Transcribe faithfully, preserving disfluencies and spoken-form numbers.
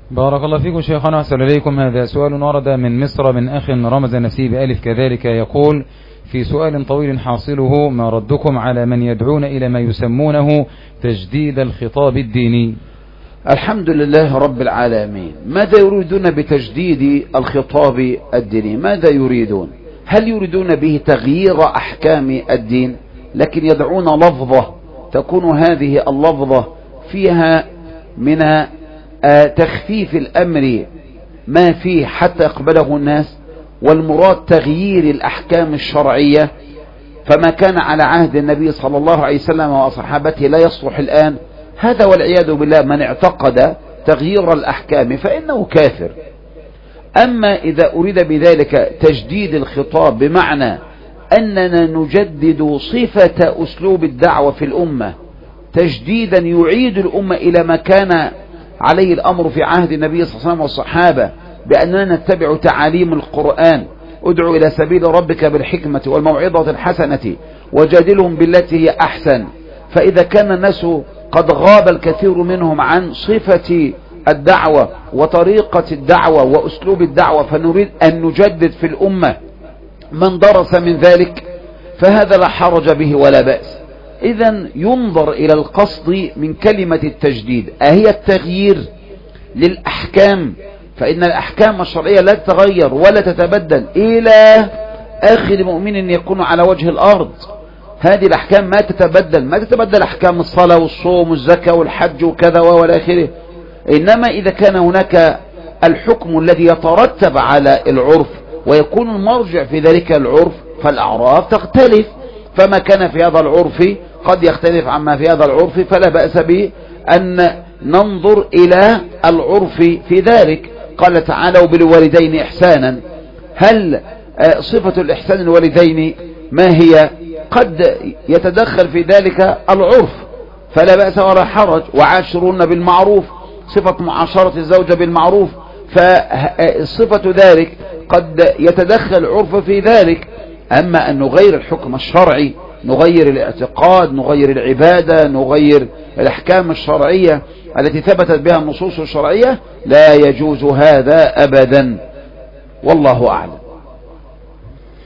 بارك الله فيكم شيخنا، أحسن إليكم. هذا سؤال ورد من مصر من أخ رمز نسيب ألف كذلك، يقول: في سؤال طويل حاصله: ما ردكم على من يدعون إلى ما يسمونه تجديد الخطاب الديني؟ الحمد لله رب العالمين. ماذا يريدون بتجديد الخطاب الديني؟ ماذا يريدون؟ هل يريدون به تغيير أحكام الدين؟ لكن يدعون لفظة تكون هذه اللفظة فيها من تخفيف الأمر ما فيه حتى يقبله الناس، والمراد تغيير الأحكام الشرعية. فما كان على عهد النبي صلى الله عليه وسلم وصحابته لا يصلح الآن. هذا والعياذ بالله من اعتقد تغيير الأحكام فإنه كافر. أما إذا أريد بذلك تجديد الخطاب بمعنى أننا نجدد صفة أسلوب الدعوة في الأمة تجديدا يعيد الأمة إلى ما كان عليه الأمر في عهد النبي صلى الله عليه وسلم والصحابة، بأننا نتبع تعاليم القرآن: ادعو إلى سبيل ربك بالحكمة والموعظة الحسنة وجادلهم بالتي هي أحسن. فإذا كان الناس قد غاب الكثير منهم عن صفة الدعوة وطريقة الدعوة وأسلوب الدعوة، فنريد أن نجدد في الأمة من درس من ذلك، فهذا لا حرج به ولا بأس. إذن ينظر إلى القصد من كلمة التجديد، أهي التغيير للأحكام؟ فإن الأحكام الشرعية لا تتغير ولا تتبدل إلى آخر مؤمن يكون على وجه الأرض. هذه الأحكام ما تتبدل، ما تتبدل أحكام الصلاة والصوم والزكاة والحج وكذا وإلى آخره. إنما إذا كان هناك الحكم الذي يترتب على العرف ويكون المرجع في ذلك العرف، فالأعراف تختلف. فما كان في هذا العرف قد يختلف عما في هذا العرف، فلا بأس به أن ننظر إلى العرف في ذلك. قال تعالى: وبالوالدين إحسانا. هل صفة الإحسان الوالدين ما هي؟ قد يتدخل في ذلك العرف، فلا بأس ولا حرج. وعاشرون بالمعروف، صفة معاشرة الزوجة بالمعروف، فصفة ذلك قد يتدخل عرف في ذلك. أما أن نغير الحكم الشرعي، نغير الاعتقاد، نغير العبادة، نغير الأحكام الشرعية التي ثبتت بها النصوص الشرعية، لا يجوز هذا أبدا، والله أعلم.